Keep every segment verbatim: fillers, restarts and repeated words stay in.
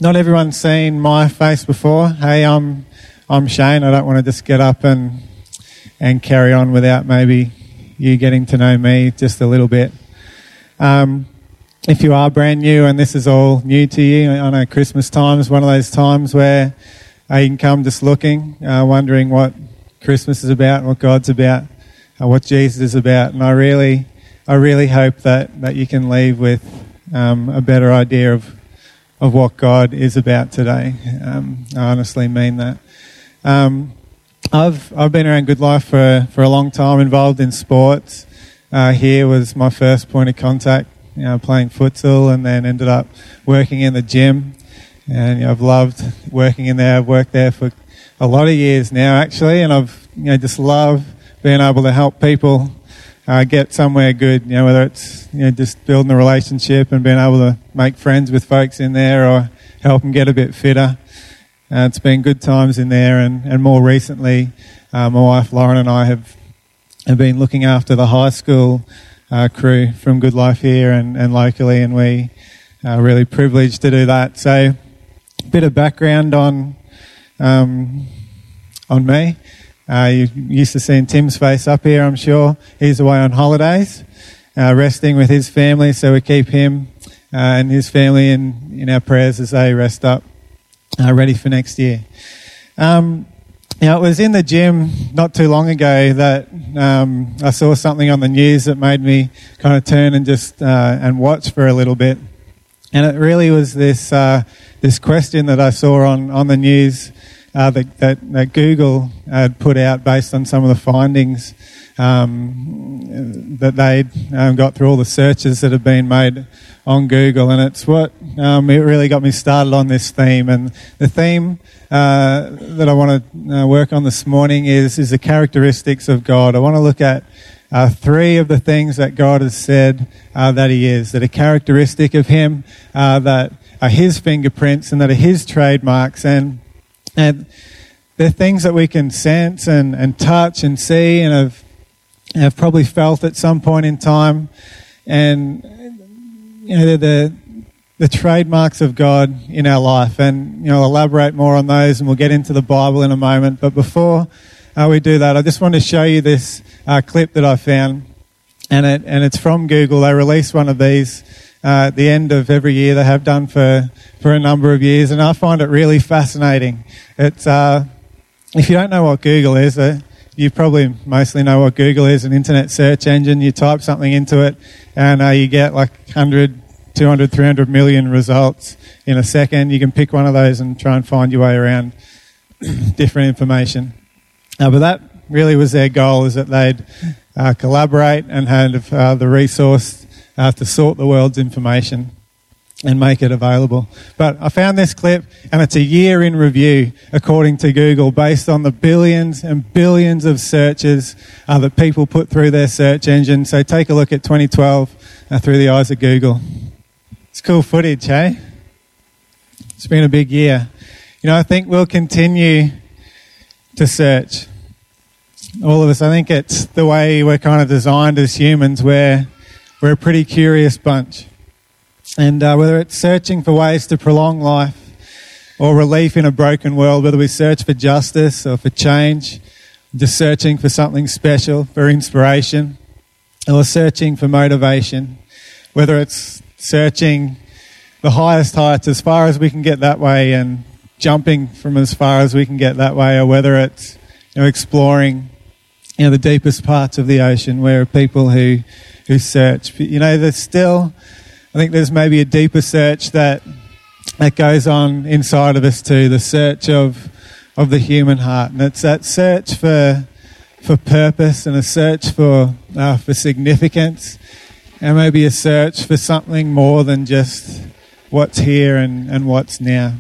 not everyone's seen my face before. Hey, I'm I'm Shane. I don't want to just get up and and carry on without maybe you getting to know me just a little bit. Um, if you are brand new and this is all new to you, I know Christmas time is one of those times where uh, you can come just looking, uh, wondering what Christmas is about, what God's about, uh, what Jesus is about. And I really, I really hope that, that you can leave with um, a better idea of of what God is about today. Um, I honestly mean that. Um, I've I've been around Good Life for for a long time, involved in sports. Uh, here was my first point of contact, you know, playing futsal, and then ended up working in the gym. And you know, I've loved working in there. I've worked there for a lot of years now, actually, and I've you know just love being able to help people uh, get somewhere good. You know, whether it's you know just building a relationship and being able to make friends with folks in there, or help them get a bit fitter. Uh, it's been good times in there, and, and more recently, uh, my wife Lauren and I have have been looking after the high school uh, crew from Good Life here and, and locally, and we are really privileged to do that. So, a bit of background on um, on me. Uh, you used to seeing Tim's face up here, I'm sure. He's away on holidays, uh, resting with his family, so we keep him uh, and his family in, in our prayers as they rest up. Uh, ready for next year. Um, you know, it was in the gym not too long ago that um, I saw something on the news that made me kind of turn and just uh, and watch for a little bit. And it really was this uh, this question that I saw on, on the news uh, that, that that Google had put out based on some of the findings um, that they'd um, got through all the searches that have been made on Google, and it's what um, it really got me started on this theme. And the theme uh, that I want to uh, work on this morning is is the characteristics of God. I want to look at uh, three of the things that God has said uh, that He is, that are characteristic of Him, uh, that are His fingerprints and that are His trademarks, and and they're things that we can sense and, and touch and see, and have have probably felt at some point in time, and you know, they're the the trademarks of God in our life. And you know, I'll elaborate more on those, and we'll get into the Bible in a moment. But before uh, we do that, I just want to show you this uh, clip that I found, and it and it's from Google. They release one of these uh, at the end of every year. They have done for for a number of years, and I find it really fascinating. It's uh, if you don't know what Google is, uh, you probably mostly know what Google is, an internet search engine. You type something into it and uh, you get like one hundred, two hundred, three hundred million results in a second. You can pick one of those and try and find your way around different information. Uh, but that really was their goal, is that they'd uh, collaborate and have uh, the resource uh, to sort the world's information and make it available. But I found this clip, and it's a year in review, according to Google, based on the billions and billions of searches uh, that people put through their search engine. So take a look at twenty twelve uh, through the eyes of Google. It's cool footage, hey? It's been a big year. You know, I think we'll continue to search. All of us, I think it's the way we're kind of designed as humans, where we're a pretty curious bunch. And uh, whether it's searching for ways to prolong life or relief in a broken world, whether we search for justice or for change, just searching for something special, for inspiration, or searching for motivation, whether it's searching the highest heights as far as we can get that way and jumping from as far as we can get that way, or whether it's you know, exploring you know, the deepest parts of the ocean, where people who, who search. You know, there's still... I think there's maybe a deeper search that that goes on inside of us too, the search of of the human heart, and it's that search for for purpose and a search for uh, for significance, and maybe a search for something more than just what's here and, and what's now.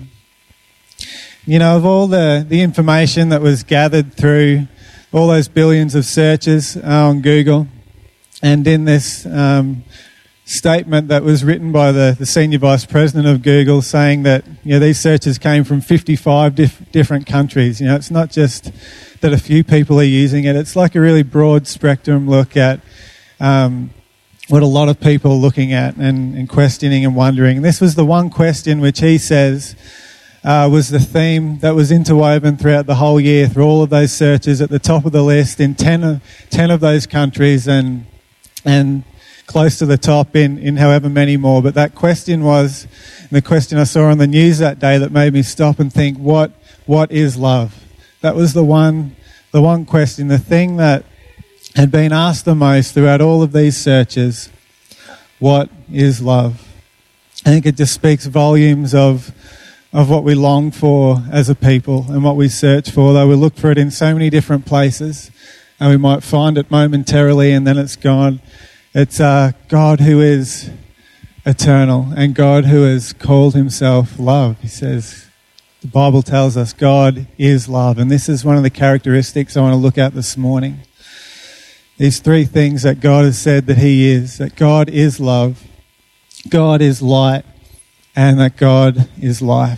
You know, of all the, the information that was gathered through all those billions of searches uh, on Google, and in this um, statement that was written by the, the senior vice president of Google, saying that you know these searches came from fifty-five diff- different countries. You know, it's not just that a few people are using it. It's like a really broad spectrum look at um, what a lot of people are looking at and, and questioning and wondering. And this was the one question which he says uh, was the theme that was interwoven throughout the whole year, through all of those searches, at the top of the list in ten of, ten of those countries, and and close to the top in, in however many more. But that question was, and the question I saw on the news that day that made me stop and think, what what is love? That was the one the one question, the thing that had been asked the most throughout all of these searches. What is love? I think it just speaks volumes of of what we long for as a people and what we search for, though we look for it in so many different places and we might find it momentarily and then it's gone. It's uh, God who is eternal and God who has called himself love. He says, the Bible tells us God is love, and this is one of the characteristics I want to look at this morning. These three things that God has said that he is, that God is love, God is light, and that God is life.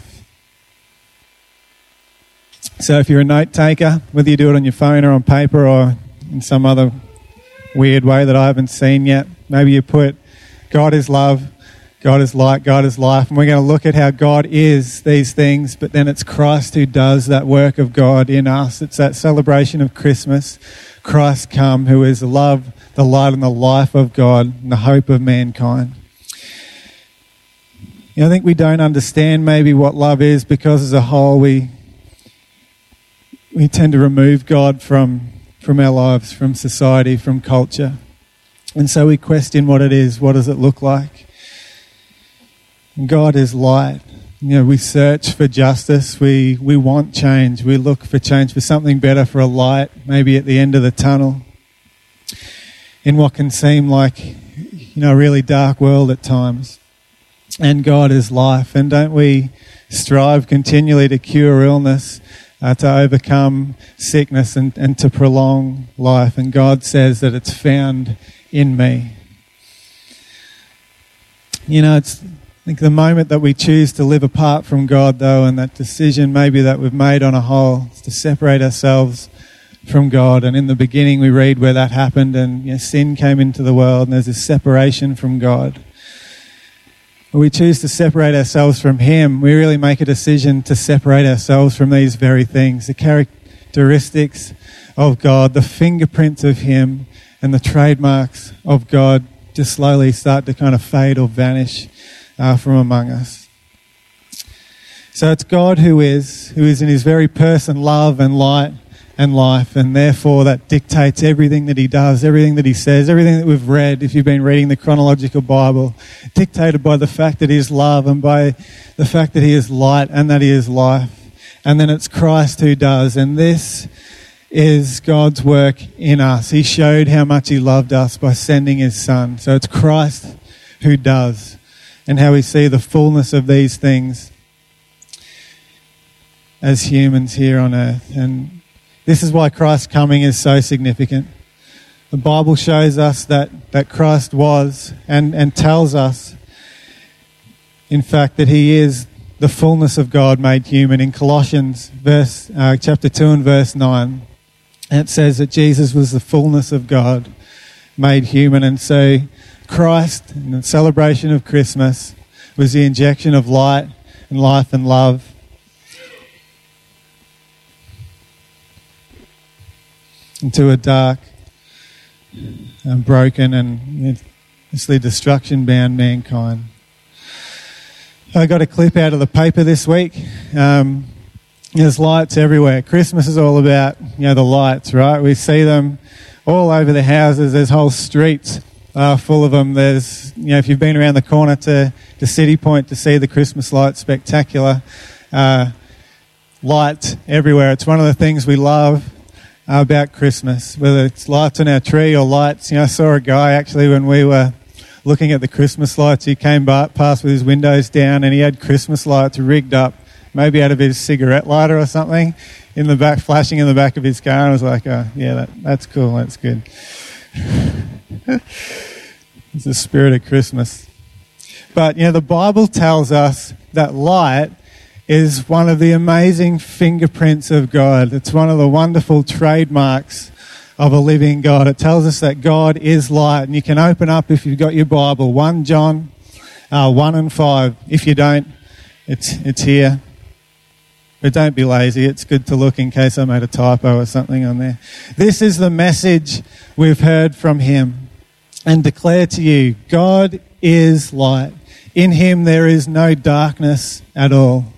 So if you're a note taker, whether you do it on your phone or on paper or in some other weird way that I haven't seen yet, maybe you put God is love, God is light, God is life, and we're going to look at how God is these things, but then it's Christ who does that work of God in us. It's that celebration of Christmas, Christ come, who is the love, the light and the life of God and the hope of mankind. You know, I think we don't understand maybe what love is because as a whole we we tend to remove God from, from our lives, from society, from culture. And so we question what it is, what does it look like? And God is light. You know, we search for justice, we, we want change, we look for change, for something better, for a light, maybe at the end of the tunnel, in what can seem like, you know, a really dark world at times. And God is life, and don't we strive continually to cure illness, uh, to overcome sickness and, and to prolong life, and God says that it's found in me. You know, it's I think the moment that we choose to live apart from God, though, and that decision maybe that we've made on a whole is to separate ourselves from God. And in the beginning we read where that happened, and you know, sin came into the world and there's this separation from God. When we choose to separate ourselves from him, we really make a decision to separate ourselves from these very things, the characteristics of God, the fingerprints of him and the trademarks of God just slowly start to kind of fade or vanish uh, from among us. So it's God who is, who is in his very person love and light and life, and therefore that dictates everything that he does, everything that he says, everything that we've read, if you've been reading the chronological Bible, dictated by the fact that he is love and by the fact that he is light and that he is life. And then it's Christ who does, and this is God's work in us. He showed how much he loved us by sending his son. So it's Christ who does, and how we see the fullness of these things as humans here on earth. And this is why Christ's coming is so significant. The Bible shows us that, that Christ was and, and tells us, in fact, that he is the fullness of God made human. In Colossians verse, uh, chapter two and verse nine, it says that Jesus was the fullness of God made human. And so Christ, in the celebration of Christmas, was the injection of light and life and love into a dark and broken and mostly destruction-bound mankind. I got a clip out of the paper this week. Um, there's lights everywhere. Christmas is all about, you know, the lights, right? We see them all over the houses. There's whole streets uh, full of them. There's, you know, if you've been around the corner to, to City Point to see the Christmas lights, spectacular. Uh, lights everywhere. It's one of the things we love about Christmas, whether it's lights on our tree or lights. You know, I saw a guy actually when we were looking at the Christmas lights, he came by, past with his windows down, and he had Christmas lights rigged up, maybe out of his cigarette lighter or something, in the back, flashing in the back of his car. And I was like, oh, yeah, that, that's cool, that's good. It's the spirit of Christmas. But, you know, the Bible tells us that light is one of the amazing fingerprints of God. It's one of the wonderful trademarks of a living God. It tells us that God is light. And you can open up, if you've got your Bible, First John uh, one and five. If you don't, it's it's here. But don't be lazy. It's good to look in case I made a typo or something on there. This is the message we've heard from him and declare to you, God is light. In him there is no darkness at all.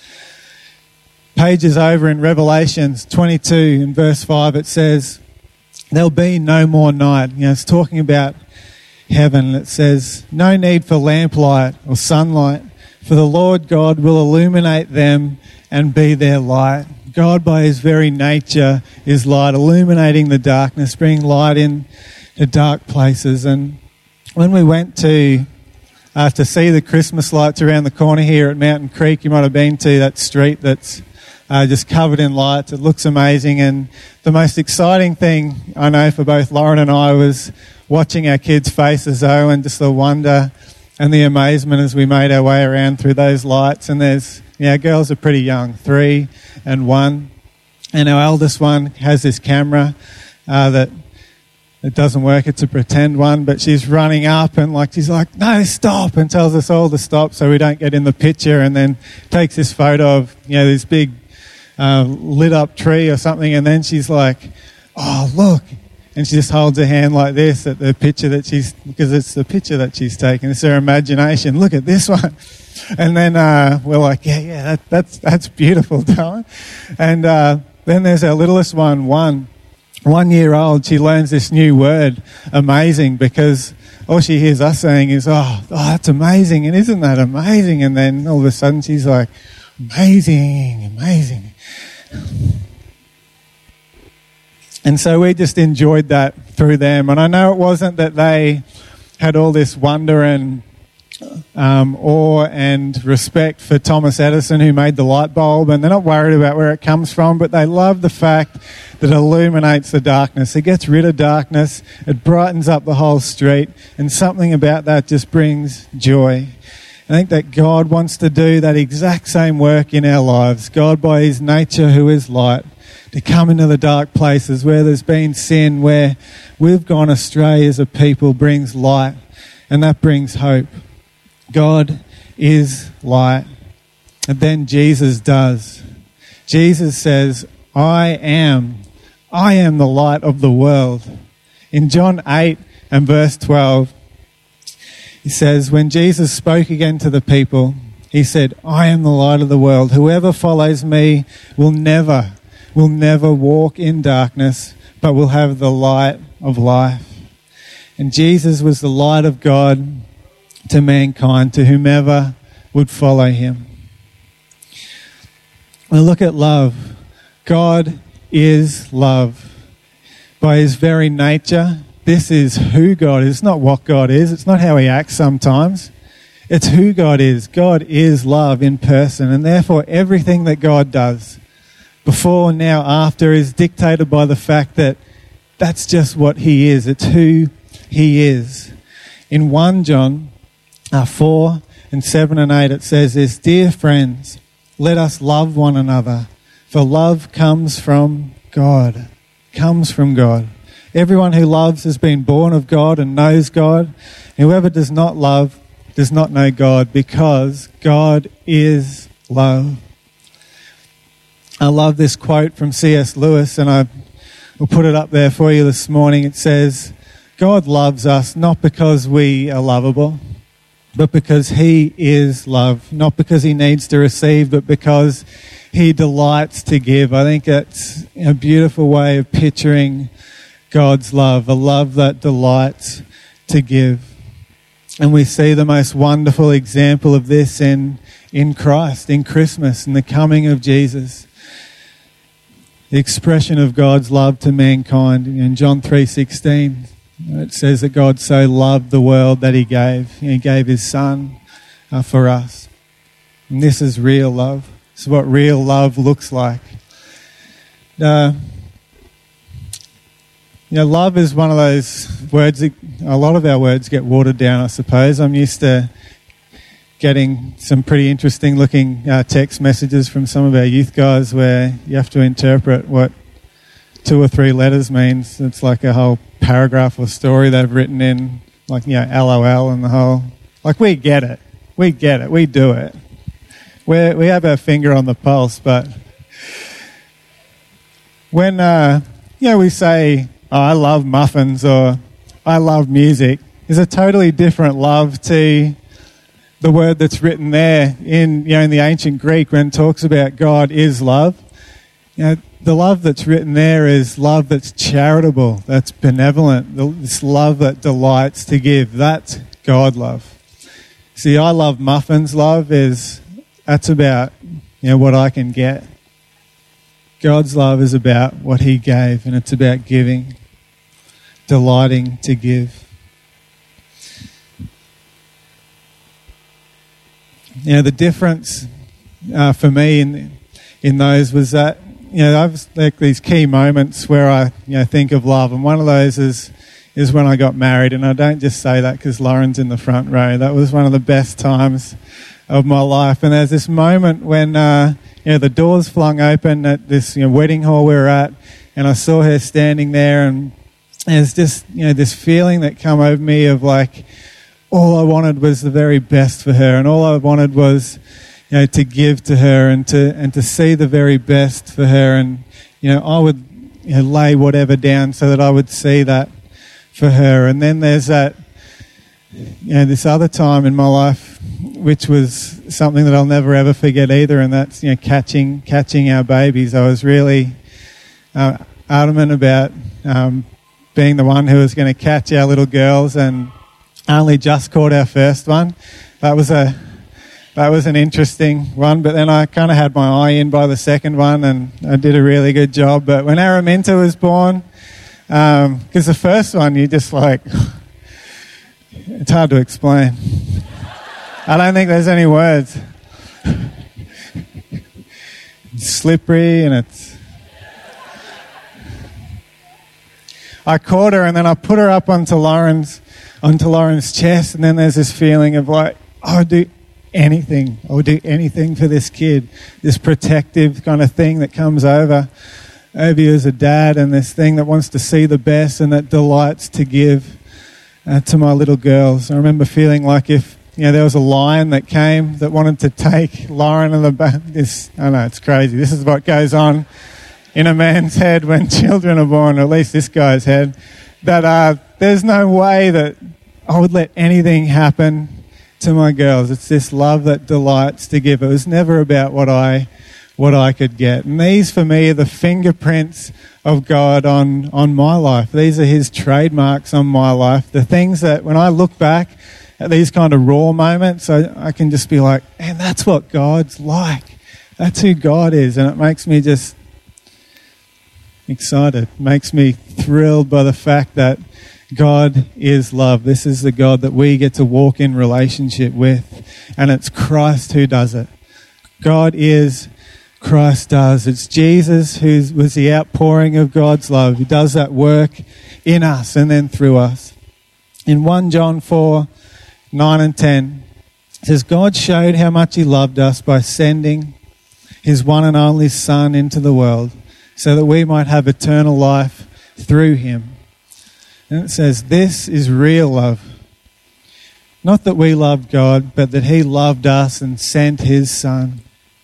Pages over in Revelations twenty-two in verse five, it says, there'll be no more night. You know, it's talking about heaven. It says, no need for lamplight or sunlight, for the Lord God will illuminate them and be their light. God by his very nature is light, illuminating the darkness, bringing light in to dark places. And when we went to uh, to see the Christmas lights around the corner here at Mountain Creek, you might have been to that street that's uh, just covered in lights. It looks amazing. And the most exciting thing I know for both Lauren and I was watching our kids' faces, though, and just the wonder and the amazement as we made our way around through those lights. And there's, you know, girls are pretty young, three and one. And our eldest one has this camera uh, that it doesn't work. It's a pretend one, but she's running up and like she's like, no, stop, and tells us all to stop so we don't get in the picture, and then takes this photo of, you know, this big uh, lit up tree or something, and then she's like, oh, look. And she just holds her hand like this at the picture that she's, because it's the picture that she's taken. It's her imagination. Look at this one. And then uh, we're like, yeah, yeah, that, that's that's beautiful, darling. And uh, then there's our littlest one, one, one year old. She learns this new word, amazing, because all she hears us saying is, oh, oh, that's amazing, and isn't that amazing? And then all of a sudden she's like, amazing, amazing. And so we just enjoyed that through them. And I know it wasn't that they had all this wonder and um, awe and respect for Thomas Edison, who made the light bulb, and they're not worried about where it comes from, but they love the fact that it illuminates the darkness. It gets rid of darkness, it brightens up the whole street, and something about that just brings joy. I think that God wants to do that exact same work in our lives. God, by his nature, who is light, to come into the dark places where there's been sin, where we've gone astray as a people, brings light, and that brings hope. God is light. And then Jesus does. Jesus says, I am, I am the light of the world. In John eight and verse twelve, he says, when Jesus spoke again to the people, he said, I am the light of the world. Whoever follows me will never will never walk in darkness, but will have the light of life. And Jesus was the light of God to mankind, to whomever would follow him. Well, look at love. God is love. By his very nature, this is who God is. It's not what God is. It's not how he acts sometimes. It's who God is. God is love in person, and therefore everything that God does, before, now, after, is dictated by the fact that that's just what he is. It's who he is. In First John uh, four and seven and eight, it says this, dear friends, let us love one another, for love comes from God. Comes from God. Everyone who loves has been born of God and knows God. Whoever does not love does not know God, because God is love. I love this quote from C S Lewis, and I will put it up there for you this morning. It says, God loves us not because we are lovable, but because he is love. Not because he needs to receive, but because he delights to give. I think that's a beautiful way of picturing God's love, a love that delights to give. And we see the most wonderful example of this in, in Christ, in Christmas, in the coming of Jesus. The expression of God's love to mankind. In John three sixteen, it says that God so loved the world that he gave. He gave his son uh, for us. And this is real love. This is what real love looks like. Uh, you know, love is one of those words that a lot of our words get watered down, I suppose. I'm used to getting some pretty interesting looking uh, text messages from some of our youth guys where you have to interpret what two or three letters means. It's like a whole paragraph or story they've written in, like, you know, LOL and the whole... Like, we get it. We get it. We do it. We we have our finger on the pulse, but when, uh, you know, we say, oh, I love muffins or I love music, there's a totally different love to the word that's written there in, you know, in the ancient Greek when it talks about God is love. You know, the love that's written there is love that's charitable, that's benevolent, this love that delights to give. That's God love. See, I love muffins love is, that's about, you know, what I can get. God's love is about what he gave, and it's about giving, delighting to give. You know, the difference uh, for me in in those was that, you know, I've like these key moments where I, you know, think of love, and one of those is is when I got married, and I don't just say that because Lauren's in the front row. That was one of the best times of my life, and there's this moment when uh, you know, the doors flung open at this, you know, wedding hall we were at, and I saw her standing there, and there's just, you know, this feeling that come over me of like, all I wanted was the very best for her, and all I wanted was, you know, to give to her and to and to see the very best for her, and, you know, I would, you know, lay whatever down so that I would see that for her. And then there's that, you know, this other time in my life, which was something that I'll never ever forget either, and that's, you know, catching catching our babies. I was really uh, adamant about um, being the one who was going to catch our little girls, and only just caught our first one. That was a that was an interesting one, but then I kind of had my eye in by the second one, and I did a really good job. But when Araminta was born, because um, the first one, you just like, it's hard to explain. I don't think there's any words. It's slippery, and it's... I caught her, and then I put her up onto Lauren's onto Lauren's chest, and then there's this feeling of like, oh, I'll do anything. I would do anything for this kid. This protective kind of thing that comes over, over you as a dad, and this thing that wants to see the best and that delights to give uh, to my little girls. I remember feeling like if, you know, there was a lion that came that wanted to take Lauren in the back. This, I know, it's crazy. This is what goes on in a man's head when children are born, or at least this guy's head, that uh, there's no way that I would let anything happen to my girls. It's this love that delights to give. It was never about what I what I could get. And these, for me, are the fingerprints of God on, on my life. These are his trademarks on my life. The things that, when I look back at these kind of raw moments, I, I can just be like, man, that's what God's like. That's who God is. And it makes me just excited. It makes me thrilled by the fact that God is love. This is the God that we get to walk in relationship with. And it's Christ who does it. God is, Christ does. It's Jesus who was the outpouring of God's love. He does that work in us and then through us. In First John four, nine and ten, it says, God showed how much he loved us by sending his one and only Son into the world so that we might have eternal life through him. And it says, this is real love. Not that we loved God, but that he loved us and sent his Son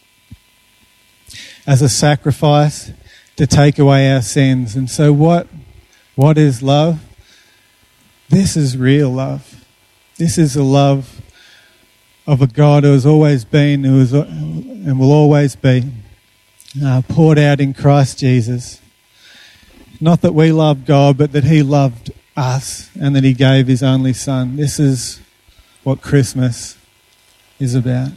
as a sacrifice to take away our sins. And so what, what is love? This is real love. This is the love of a God who has always been, who is, and will always be, uh, poured out in Christ Jesus. Not that we loved God, but that he loved us and that he gave his only Son. This is what Christmas is about.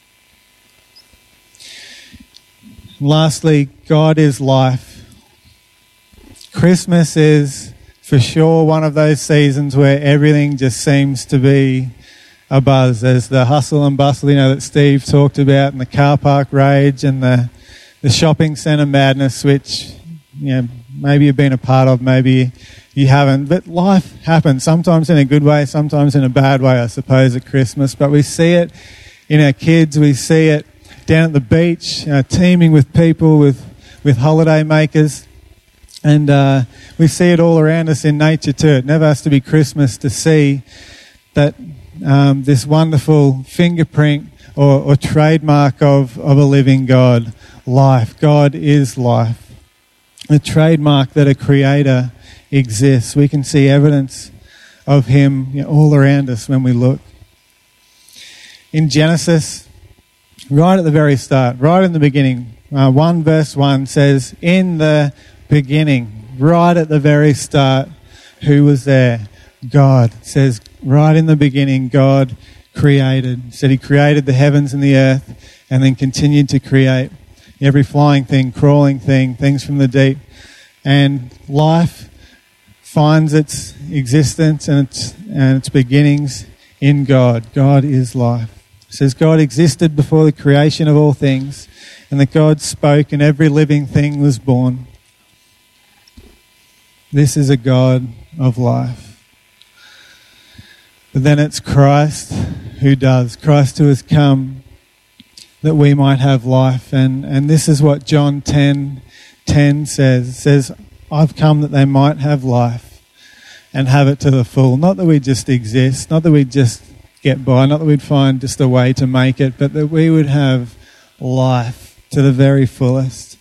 Lastly, God is life. Christmas is for sure one of those seasons where everything just seems to be a buzz. There's the hustle and bustle, you know, that Steve talked about, and the car park rage and the the shopping centre madness, which, you know, maybe you've been a part of, maybe you haven't. But life happens, sometimes in a good way, sometimes in a bad way, I suppose, at Christmas. But we see it in our kids, we see it down at the beach, uh, teeming with people, with, with holiday makers. And uh, we see it all around us in nature too. It never has to be Christmas to see that um, this wonderful fingerprint or, or trademark of, of a living God, life. God is life. A trademark that a creator exists. We can see evidence of him, you know, all around us when we look. In Genesis, right at the very start, right in the beginning, uh, one verse one says, in the beginning, right at the very start, who was there? God. It says, right in the beginning, God created. It said he created the heavens and the earth and then continued to create every flying thing, crawling thing, things from the deep. And life finds its existence and its, and its beginnings in God. God is life. It says God existed before the creation of all things, and that God spoke and every living thing was born. This is a God of life. But then it's Christ who does. Christ who has come that we might have life. And, and this is what John ten ten says. It says, I've come that they might have life and have it to the full. Not that we just exist, not that we just get by, not that we'd find just a way to make it, but that we would have life to the very fullest.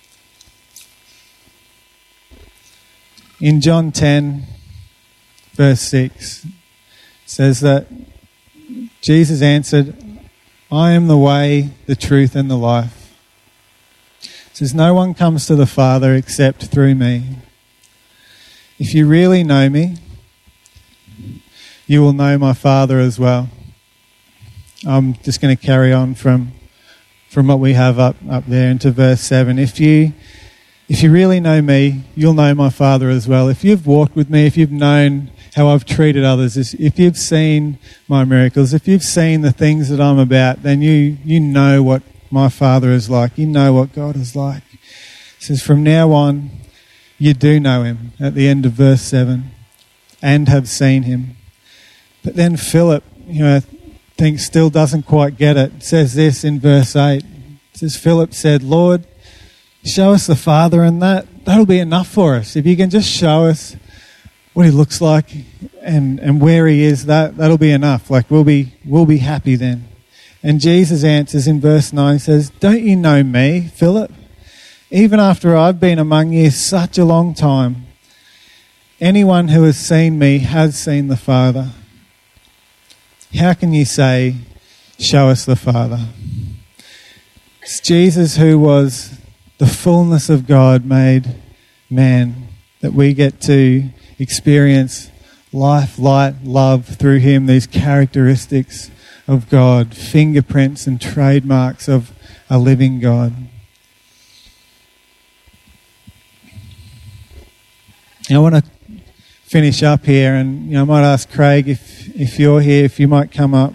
In John ten, verse six, it says that Jesus answered, I am the way, the truth, and the life. It says, no one comes to the Father except through me. If you really know me, you will know my Father as well. I'm just going to carry on from from what we have up, up there into verse seven. If you if you really know me, you'll know my Father as well. If you've walked with me, if you've known how I've treated others, if you've seen my miracles, if you've seen the things that I'm about, then you you know what my Father is like. You know what God is like. It says, from now on, you do know him, at the end of verse seven, and have seen him. But then Philip, you know, I think still doesn't quite get it. It says this in verse eight. It says, Philip said, Lord, show us the Father, and that, that'll be enough for us. If you can just show us what he looks like and, and where he is, that, that'll be enough. Like, we'll be we'll be happy then. And Jesus answers in verse nine, says, don't you know me, Philip? Even after I've been among you such a long time, anyone who has seen me has seen the Father. How can you say, show us the Father? It's Jesus who was the fullness of God made man, that we get to experience life, light, love through him, these characteristics of God, fingerprints and trademarks of a living God. I want to finish up here, and you know, I might ask Craig if, if you're here, if you might come up.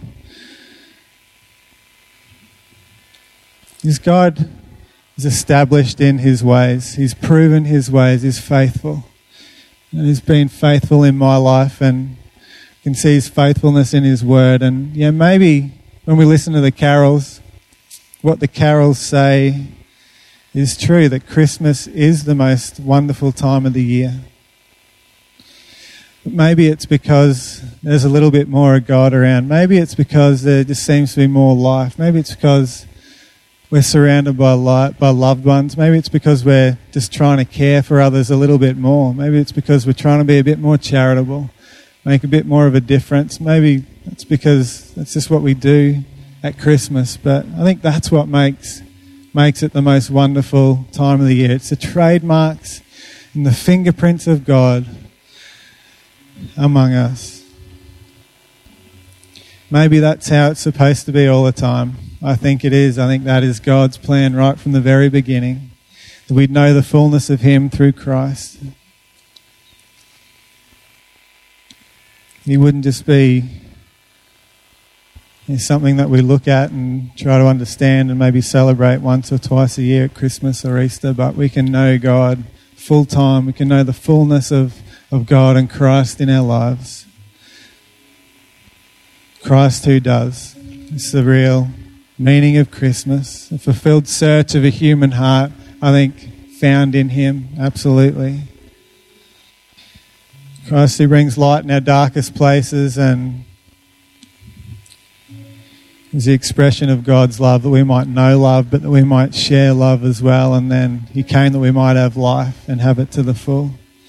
This God is established in his ways. He's proven his ways. He's faithful. And he's been faithful in my life, and you can see his faithfulness in his word. And yeah, maybe when we listen to the carols, what the carols say is true, that Christmas is the most wonderful time of the year. But maybe it's because there's a little bit more of God around. Maybe it's because there just seems to be more life. Maybe it's because we're surrounded by light, by loved ones. Maybe it's because we're just trying to care for others a little bit more. Maybe it's because we're trying to be a bit more charitable, make a bit more of a difference. Maybe it's because that's just what we do at Christmas. But I think that's what makes makes it the most wonderful time of the year. It's the trademarks and the fingerprints of God among us. Maybe that's how it's supposed to be all the time. I think it is. I think that is God's plan right from the very beginning, that we'd know the fullness of him through Christ. He wouldn't just be you know, something that we look at and try to understand and maybe celebrate once or twice a year at Christmas or Easter, but we can know God full time. We can know the fullness of, of God and Christ in our lives. Christ who does. It's the real meaning of Christmas, a fulfilled search of a human heart. I think found in him, absolutely. Christ who brings light in our darkest places and is the expression of God's love, that we might know love, but that we might share love as well. And then he came that we might have life and have it to the full.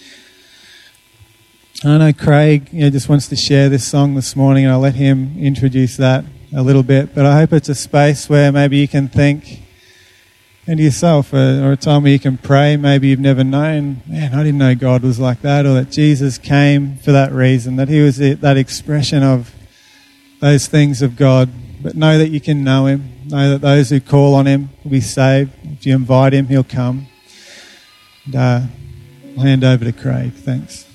I know Craig you know, just wants to share this song this morning, and I'll let him introduce that a little bit. But I hope it's a space where maybe you can think into yourself, or, or a time where you can pray. Maybe you've never known, man, I didn't know God was like that, or that Jesus came for that reason, that he was the, that expression of those things of God. But know that you can know him. Know that those who call on him will be saved. If you invite him, he'll come. And, uh, I'll hand over to Craig. Thanks.